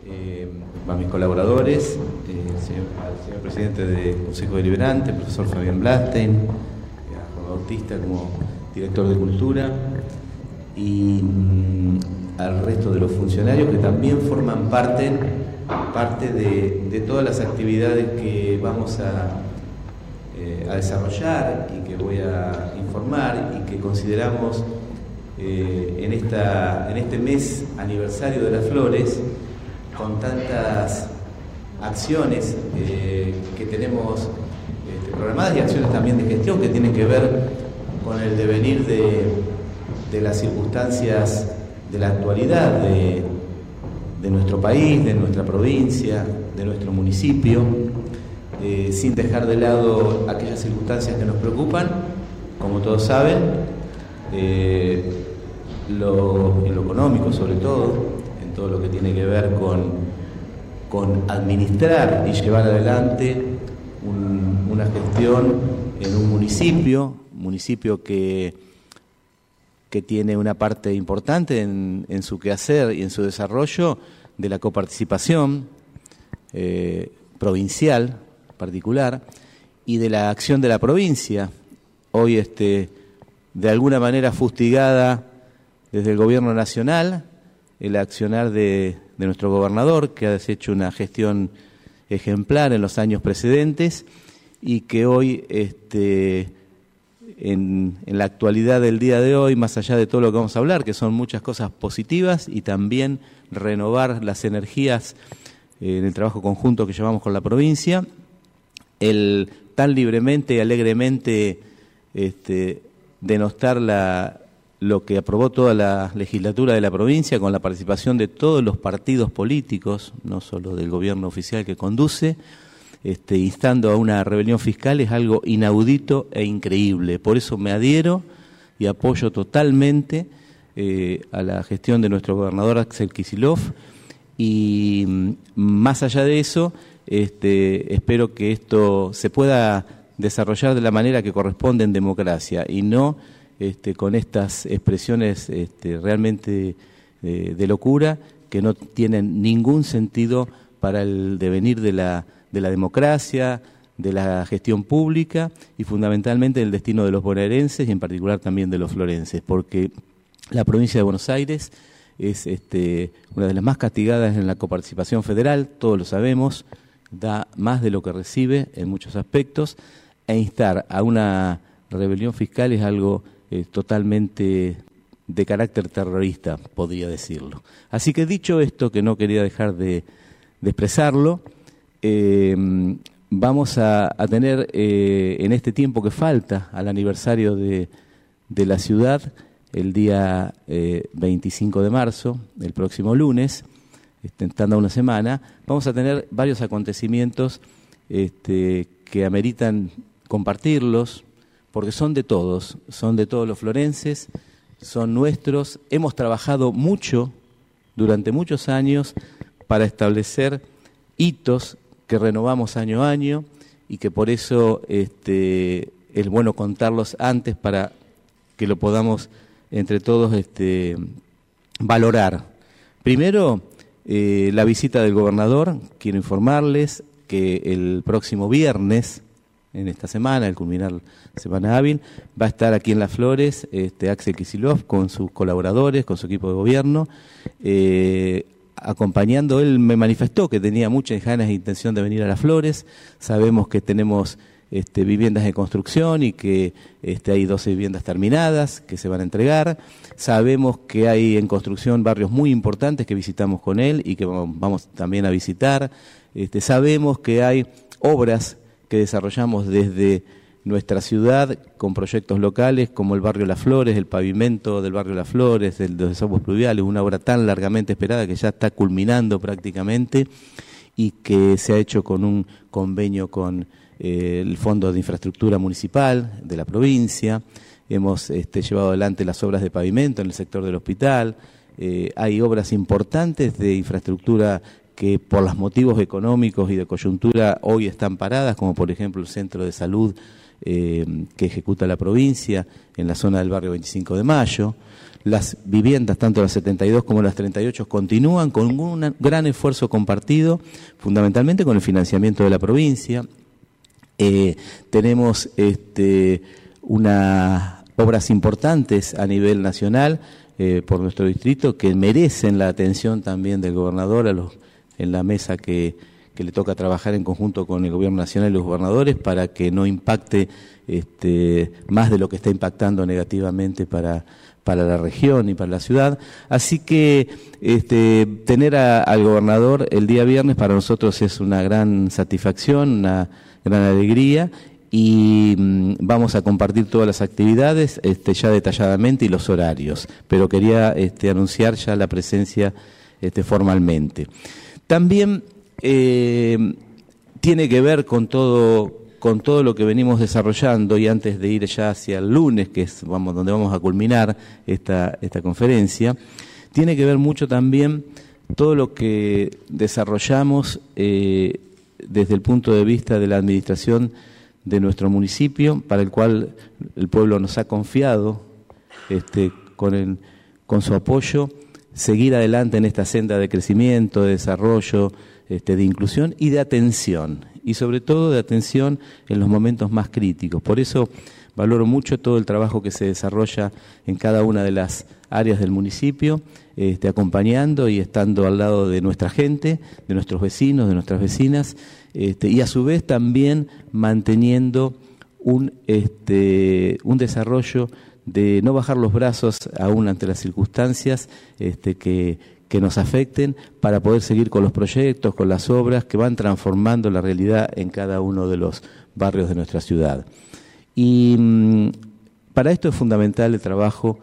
a mis colaboradores, al señor presidente del Consejo Deliberante, el profesor Fabián Blastein, a Juan Bautista como director de Cultura, y al resto de los funcionarios que también forman parte de todas las actividades que vamos a desarrollar y que voy a informar y que consideramos en este mes aniversario de las flores, con tantas acciones que tenemos programadas y acciones también de gestión que tienen que ver con el devenir de las circunstancias de la actualidad de nuestro país, de nuestra provincia, de nuestro municipio, sin dejar de lado aquellas circunstancias que nos preocupan, como todos saben, en lo económico sobre todo, en todo lo que tiene que ver con administrar y llevar adelante una gestión en un municipio que tiene una parte importante en su quehacer y en su desarrollo de la coparticipación provincial particular y de la acción de la provincia, hoy de alguna manera fustigada desde el gobierno nacional, el accionar de nuestro gobernador, que ha hecho una gestión ejemplar en los años precedentes y que hoy en la actualidad del día de hoy, más allá de todo lo que vamos a hablar, que son muchas cosas positivas y también renovar las energías en el trabajo conjunto que llevamos con la provincia, el tan libremente y alegremente denostar lo que aprobó toda la legislatura de la provincia con la participación de todos los partidos políticos, no solo del gobierno oficial que conduce, instando a una rebelión fiscal, es algo inaudito e increíble. Por eso me adhiero y apoyo totalmente a la gestión de nuestro gobernador Axel Kicillof, y más allá de eso, espero que esto se pueda desarrollar de la manera que corresponde en democracia y no con estas expresiones realmente de locura que no tienen ningún sentido para el devenir de la democracia, de la gestión pública y fundamentalmente del destino de los bonaerenses y en particular también de los florenses, porque la provincia de Buenos Aires es una de las más castigadas en la coparticipación federal, todos lo sabemos, da más de lo que recibe en muchos aspectos, e instar a una rebelión fiscal es algo totalmente de carácter terrorista, podría decirlo. Así que dicho esto, que no quería dejar de expresarlo, vamos a tener en este tiempo que falta al aniversario de la ciudad, el día 25 de marzo, el próximo lunes, estando una semana, vamos a tener varios acontecimientos que ameritan compartirlos, porque son de todos los florenses, son nuestros. Hemos trabajado mucho, durante muchos años, para establecer hitos que renovamos año a año y que por eso es bueno contarlos antes para que lo podamos entre todos valorar. Primero, la visita del gobernador. Quiero informarles que el próximo viernes, en esta semana, al culminar la semana hábil, va a estar aquí en Las Flores Axel Kicillof con sus colaboradores, con su equipo de gobierno, acompañando. Él me manifestó que tenía muchas ganas e intención de venir a Las Flores. Sabemos que tenemos viviendas de construcción y que hay 12 viviendas terminadas que se van a entregar. Sabemos que hay en construcción barrios muy importantes que visitamos con él y que vamos también a visitar. Sabemos que hay obras que desarrollamos desde nuestra ciudad con proyectos locales como el barrio Las Flores, el pavimento del barrio Las Flores, de los desagües pluviales, una obra tan largamente esperada que ya está culminando prácticamente y que se ha hecho con un convenio con el Fondo de Infraestructura Municipal de la provincia. Hemos llevado adelante las obras de pavimento en el sector del hospital. Hay obras importantes de infraestructura que por los motivos económicos y de coyuntura hoy están paradas, como por ejemplo el centro de salud que ejecuta la provincia en la zona del barrio 25 de Mayo, Las viviendas, tanto las 72 como las 38, continúan con un gran esfuerzo compartido, fundamentalmente con el financiamiento de la provincia. Tenemos unas obras importantes a nivel nacional por nuestro distrito que merecen la atención también del gobernador en la mesa que le toca trabajar en conjunto con el gobierno nacional y los gobernadores para que no impacte más de lo que está impactando negativamente para la región y para la ciudad. Así que tener al gobernador el día viernes para nosotros es una gran satisfacción, una gran alegría, y vamos a compartir todas las actividades ya detalladamente y los horarios, pero quería anunciar ya la presencia formalmente. También tiene que ver con todo lo que venimos desarrollando, y antes de ir ya hacia el lunes, que es donde vamos a culminar esta conferencia, tiene que ver mucho también todo lo que desarrollamos desde el punto de vista de la administración de nuestro municipio, para el cual el pueblo nos ha confiado con su apoyo, seguir adelante en esta senda de crecimiento, de desarrollo, de inclusión y de atención, y sobre todo de atención en los momentos más críticos. Por eso valoro mucho todo el trabajo que se desarrolla en cada una de las áreas del municipio, acompañando y estando al lado de nuestra gente, de nuestros vecinos, de nuestras vecinas, y a su vez también manteniendo un desarrollo de no bajar los brazos aún ante las circunstancias que nos afecten, para poder seguir con los proyectos, con las obras que van transformando la realidad en cada uno de los barrios de nuestra ciudad. Y para esto es fundamental el trabajo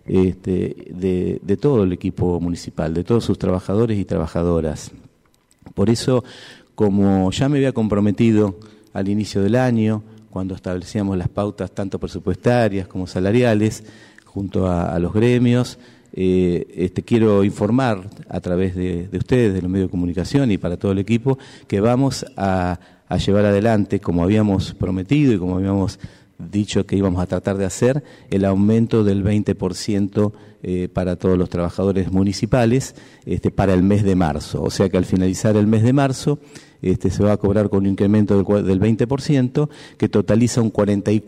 de todo el equipo municipal, de todos sus trabajadores y trabajadoras. Por eso, como ya me había comprometido al inicio del año, cuando establecíamos las pautas tanto presupuestarias como salariales, junto a los gremios, quiero informar a través de ustedes, de los medios de comunicación y para todo el equipo, que vamos a llevar adelante, como habíamos prometido y como habíamos dicho que íbamos a tratar de hacer, el aumento del 20% para todos los trabajadores municipales para el mes de marzo. O sea que al finalizar el mes de marzo se va a cobrar con un incremento del 20%, que totaliza un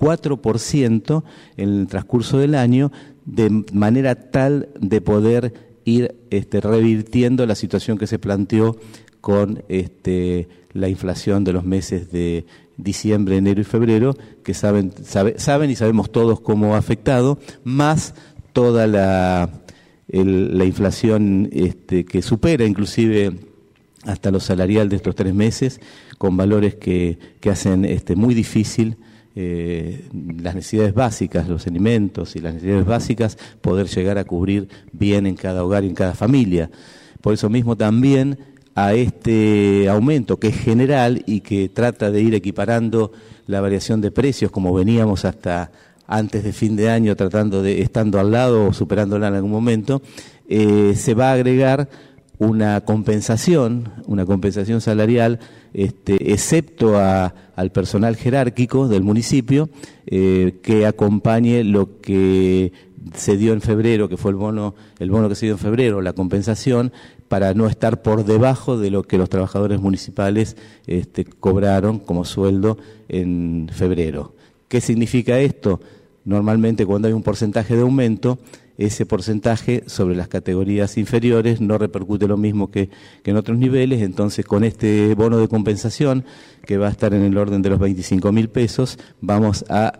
44% en el transcurso del año, de manera tal de poder ir revirtiendo la situación que se planteó con la inflación de los meses de diciembre, enero y febrero, que saben y sabemos todos cómo ha afectado, más toda la inflación que supera inclusive hasta lo salarial de estos 3 meses, con valores que hacen muy difícil las necesidades básicas, los alimentos y las necesidades básicas, poder llegar a cubrir bien en cada hogar y en cada familia. Por eso mismo también a este aumento que es general y que trata de ir equiparando la variación de precios, como veníamos hasta antes de fin de año estando al lado o superándola en algún momento, se va a agregar una compensación salarial, excepto al personal jerárquico del municipio, que acompañe lo que se dio en febrero, que fue el bono que se dio en febrero, la compensación, para no estar por debajo de lo que los trabajadores municipales cobraron como sueldo en febrero. ¿Qué significa esto? Normalmente cuando hay un porcentaje de aumento, ese porcentaje sobre las categorías inferiores no repercute lo mismo que en otros niveles. Entonces, con este bono de compensación, que va a estar en el orden de los 25.000 pesos, vamos a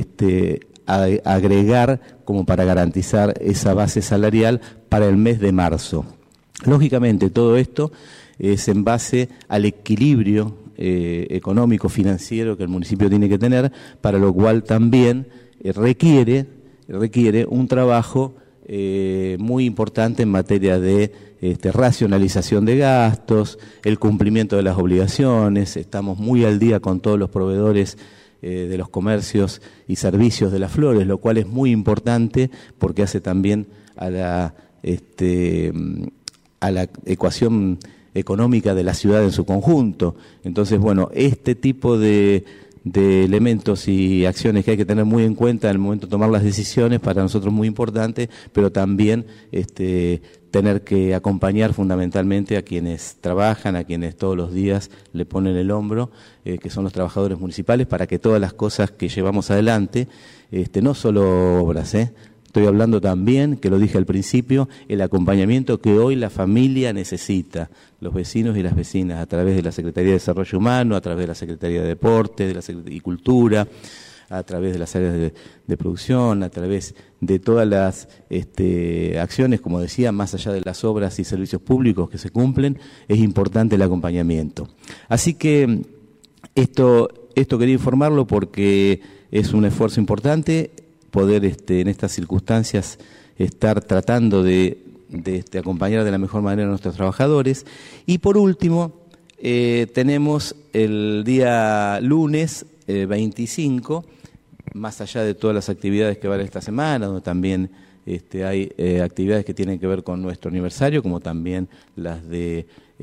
agregar como para garantizar esa base salarial para el mes de marzo. Lógicamente, todo esto es en base al equilibrio económico, financiero que el municipio tiene que tener, para lo cual también requiere un trabajo muy importante en materia de racionalización de gastos, el cumplimiento de las obligaciones. Estamos muy al día con todos los proveedores de los comercios y servicios de las flores, lo cual es muy importante porque hace también a la ecuación económica de la ciudad en su conjunto. Entonces, bueno, este tipo de de elementos y acciones que hay que tener muy en cuenta en el momento de tomar las decisiones, para nosotros muy importante, pero también tener que acompañar fundamentalmente a quienes trabajan, a quienes todos los días le ponen el hombro, que son los trabajadores municipales, para que todas las cosas que llevamos adelante, no solo obras, estoy hablando también, que lo dije al principio, el acompañamiento que hoy la familia necesita, los vecinos y las vecinas, a través de la Secretaría de Desarrollo Humano, a través de la Secretaría de Deporte, de la Secretaría de Cultura, a través de las áreas de producción, a través de todas las acciones, como decía, más allá de las obras y servicios públicos que se cumplen, es importante el acompañamiento. Así que esto quería informarlo porque es un esfuerzo importante poder en estas circunstancias estar tratando de acompañar de la mejor manera a nuestros trabajadores. Y por último, tenemos el día lunes 25, más allá de todas las actividades que van esta semana, donde también hay actividades que tienen que ver con nuestro aniversario, como también las de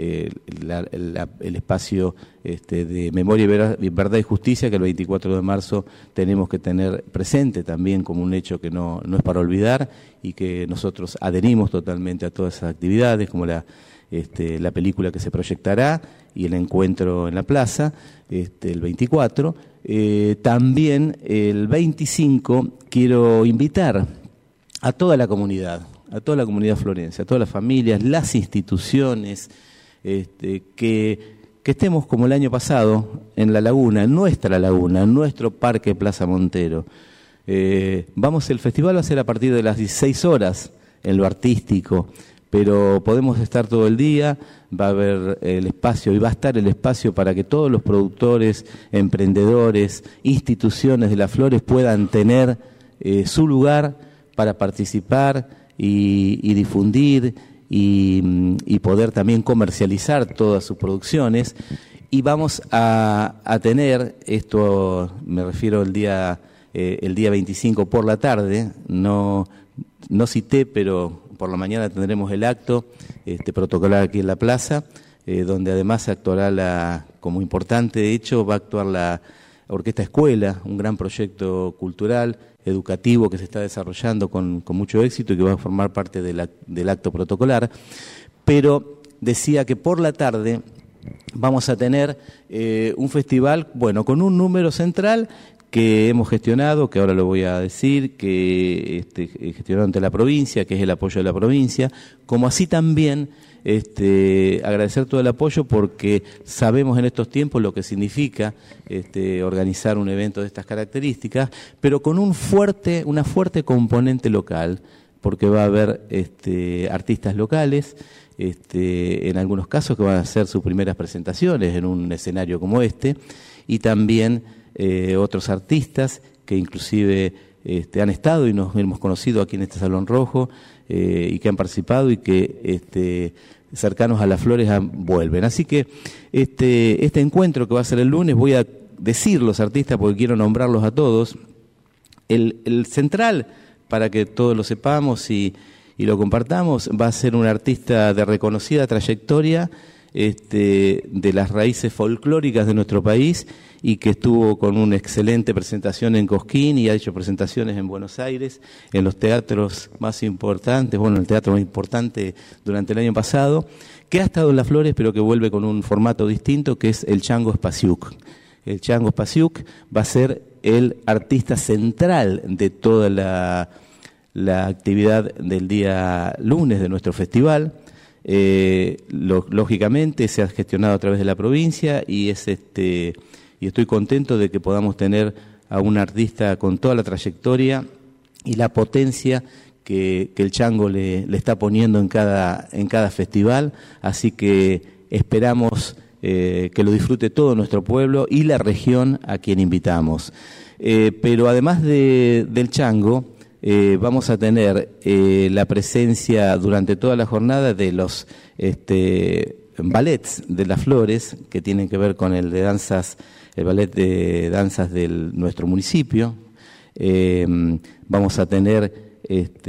el espacio de Memoria y Verdad y Justicia, que el 24 de marzo tenemos que tener presente también como un hecho que no es para olvidar, y que nosotros adherimos totalmente a todas esas actividades, como la película que se proyectará y el encuentro en la plaza el 24. También el 25 quiero invitar a toda la comunidad florense, a todas las familias, las instituciones, que estemos como el año pasado en la laguna, en nuestro Parque Plaza Montero. El festival va a ser a partir de las 16 horas en lo artístico, pero podemos estar todo el día, va a haber el espacio y va a estar el espacio para que todos los productores, emprendedores, instituciones de las flores puedan tener su lugar para participar y difundir y poder también comercializar todas sus producciones. Y vamos a tener, esto me refiero el día 25 por la tarde, no cité, pero por la mañana tendremos el acto protocolar aquí en la plaza, donde además actuará como importante, de hecho, va a actuar la Orquesta Escuela, un gran proyecto cultural, educativo que se está desarrollando con mucho éxito y que va a formar parte del acto protocolar. Pero decía que por la tarde vamos a tener un festival, con un número central que hemos gestionado, que ahora lo voy a decir, que gestionado ante la provincia, que es el apoyo de la provincia, como así también agradecer todo el apoyo, porque sabemos en estos tiempos lo que significa organizar un evento de estas características, pero con una fuerte componente local, porque va a haber artistas locales, en algunos casos que van a hacer sus primeras presentaciones en un escenario como y también otros artistas que inclusive han estado y nos hemos conocido aquí en este Salón Rojo, y que han participado y que cercanos a las flores vuelven. Así que este encuentro que va a ser el lunes, voy a decir los artistas porque quiero nombrarlos a todos. El central, para que todos lo sepamos y lo compartamos, va a ser un artista de reconocida trayectoria, de las raíces folclóricas de nuestro país, y que estuvo con una excelente presentación en Cosquín y ha hecho presentaciones en Buenos Aires, en los teatros más importantes, el teatro más importante durante el año pasado, que ha estado en Las Flores, pero que vuelve con un formato distinto, que es el Chango Spasiuk. El Chango Spasiuk va a ser el artista central de toda la actividad del día lunes de nuestro festival. Lógicamente se ha gestionado a través de la provincia y y estoy contento de que podamos tener a un artista con toda la trayectoria y la potencia que el Chango le está poniendo en cada festival, así que esperamos que lo disfrute todo nuestro pueblo y la región a quien invitamos. Pero además del Chango, vamos a tener la presencia durante toda la jornada de los ballets de Las Flores, que tienen que ver con el ballet de danzas de nuestro municipio. Vamos a tener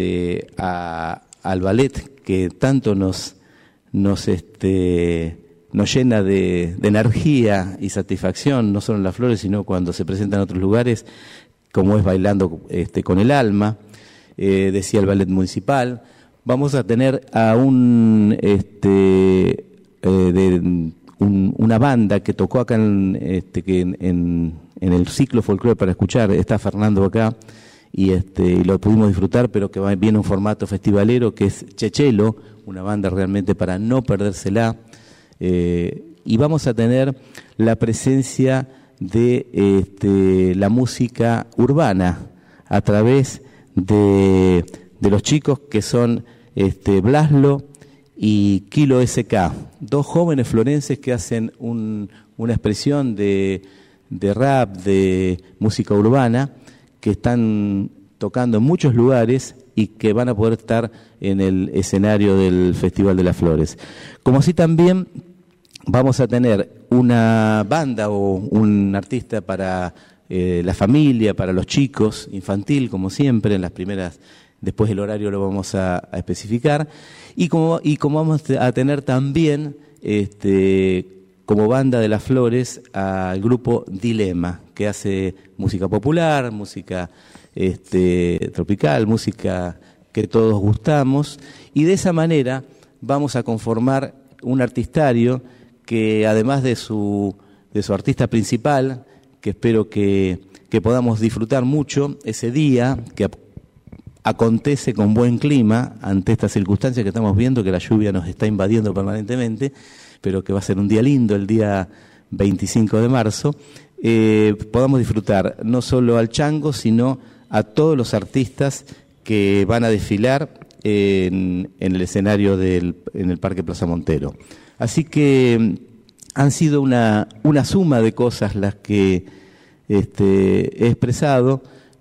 al ballet que tanto nos nos llena de energía y satisfacción, no solo en Las Flores, sino cuando se presenta en otros lugares, como es Bailando con el Alma, decía el Ballet Municipal. Vamos a tener a una banda que tocó acá en el ciclo Folclore para Escuchar, está Fernando acá, y lo pudimos disfrutar, pero que viene un formato festivalero, que es Chechelo, una banda realmente para no perdérsela. Y vamos a tener la presencia de la música urbana a través de los chicos que son Blaslo y Kilo SK, dos jóvenes florenses que hacen una expresión de rap, de música urbana, que están tocando en muchos lugares y que van a poder estar en el escenario del Festival de las Flores. Como así también vamos a tener una banda o un artista para la familia, para los chicos, infantil, como siempre, en las primeras, después el horario lo vamos a especificar, y como vamos a tener también como banda de las Flores al grupo Dilema, que hace música popular, música tropical, música que todos gustamos, y de esa manera vamos a conformar un artistario que, además de su artista principal, que espero que podamos disfrutar mucho ese día, que acontece con buen clima ante estas circunstancias que estamos viendo, que la lluvia nos está invadiendo permanentemente, pero que va a ser un día lindo, el día 25 de marzo, podamos disfrutar no solo al Chango, sino a todos los artistas que van a desfilar en el escenario en el Parque Plaza Montero. Así que han sido una suma de cosas las que he expresado.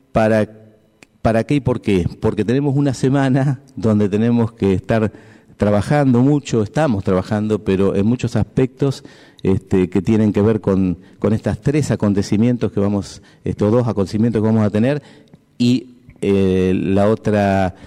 ¿Para qué y por qué? Porque tenemos una semana donde tenemos que estar trabajando mucho, estamos trabajando, pero en muchos aspectos que tienen que ver con estos tres acontecimientos que vamos, estos dos acontecimientos que vamos a tener, y la otra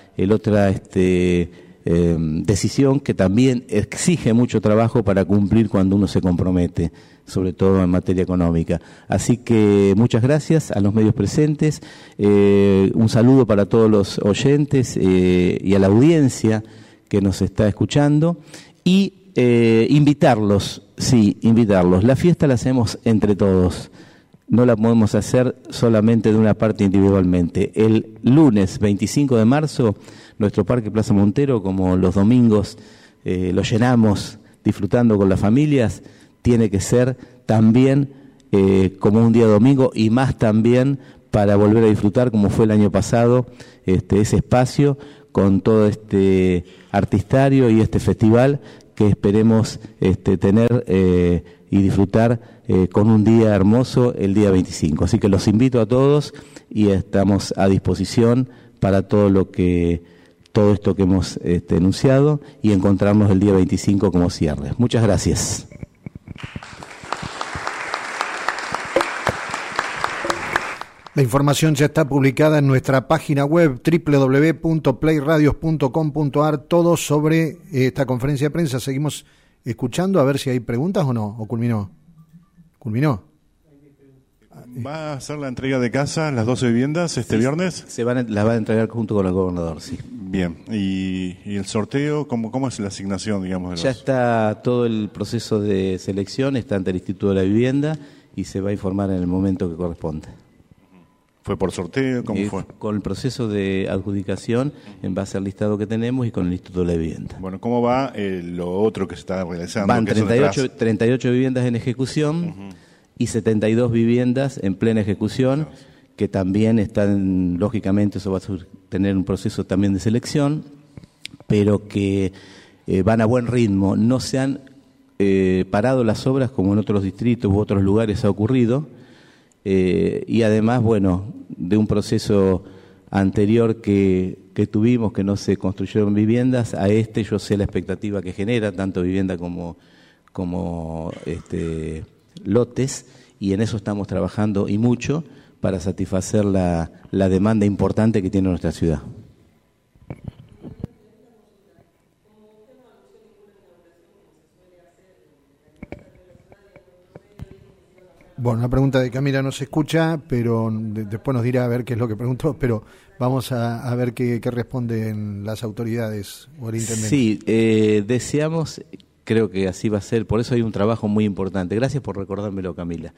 decisión que también exige mucho trabajo para cumplir cuando uno se compromete, sobre todo en materia económica. Así que muchas gracias a los medios presentes, un saludo para todos los oyentes y a la audiencia que nos está escuchando, y invitarlos. La fiesta la hacemos entre todos, no la podemos hacer solamente de una parte individualmente. El lunes 25 de marzo, nuestro Parque Plaza Montero, como los domingos lo llenamos disfrutando con las familias, tiene que ser también como un día domingo, y más también para volver a disfrutar, como fue el año pasado, ese espacio con todo este artistario y este festival que esperemos tener y disfrutar con un día hermoso el día 25. Así que los invito a todos y estamos a disposición para todo esto que hemos enunciado, y encontrarnos el día 25 como cierre. Muchas gracias. La información ya está publicada en nuestra página web www.playradios.com.ar, todo sobre esta conferencia de prensa. Seguimos escuchando a ver si hay preguntas o no, o culminó. ¿Culminó? ¿Va a hacer la entrega de casa, las 12 viviendas, viernes? Las va a entregar junto con el gobernador, sí. Bien, ¿y el sorteo, cómo es la asignación, digamos? Ya está todo el proceso de selección, está ante el Instituto de la Vivienda, y se va a informar en el momento que corresponda. ¿Fue por sorteo? ¿Cómo fue? Con el proceso de adjudicación en base al listado que tenemos y con el Instituto de la Vivienda. Bueno, ¿cómo va lo otro que se está realizando? Van 38 viviendas en ejecución y 72 viviendas en plena ejecución, que también están, lógicamente, eso va a tener un proceso también de selección, pero que van a buen ritmo. No se han parado las obras como en otros distritos u otros lugares ha ocurrido. Y además, bueno, de un proceso anterior que tuvimos, que no se construyeron viviendas, a yo sé la expectativa que genera, tanto vivienda como lotes, y en eso estamos trabajando y mucho para satisfacer la demanda importante que tiene nuestra ciudad. Bueno, la pregunta de Camila no se escucha, pero después nos dirá a ver qué es lo que preguntó, pero vamos a ver qué responden las autoridades o el intendente. Sí, deseamos, creo que así va a ser, por eso hay un trabajo muy importante. Gracias por recordármelo, Camila.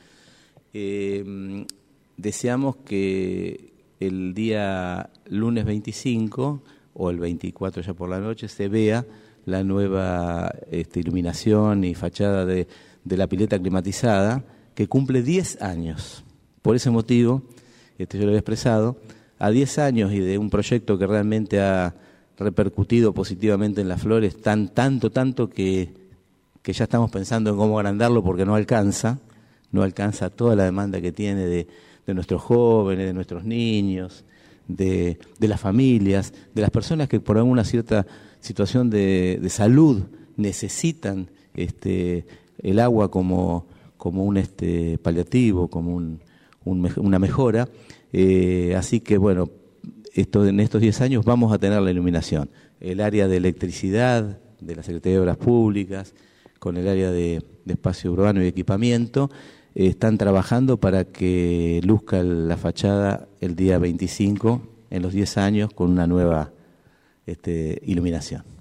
Deseamos que el día lunes 25 o el 24 ya por la noche se vea la nueva iluminación y fachada de la pileta climatizada, que cumple 10 años. Por ese motivo, yo lo había expresado, a 10 años y de un proyecto que realmente ha repercutido positivamente en Las Flores, tanto que ya estamos pensando en cómo agrandarlo porque no alcanza toda la demanda que tiene de nuestros jóvenes, de nuestros niños, de las familias, de las personas que por alguna cierta situación de salud necesitan el agua como un paliativo, como una mejora. Así que, bueno, en estos 10 años vamos a tener la iluminación. El área de electricidad de la Secretaría de Obras Públicas, con el área de espacio urbano y equipamiento, están trabajando para que luzca la fachada el día 25, en los 10 años, con una nueva iluminación.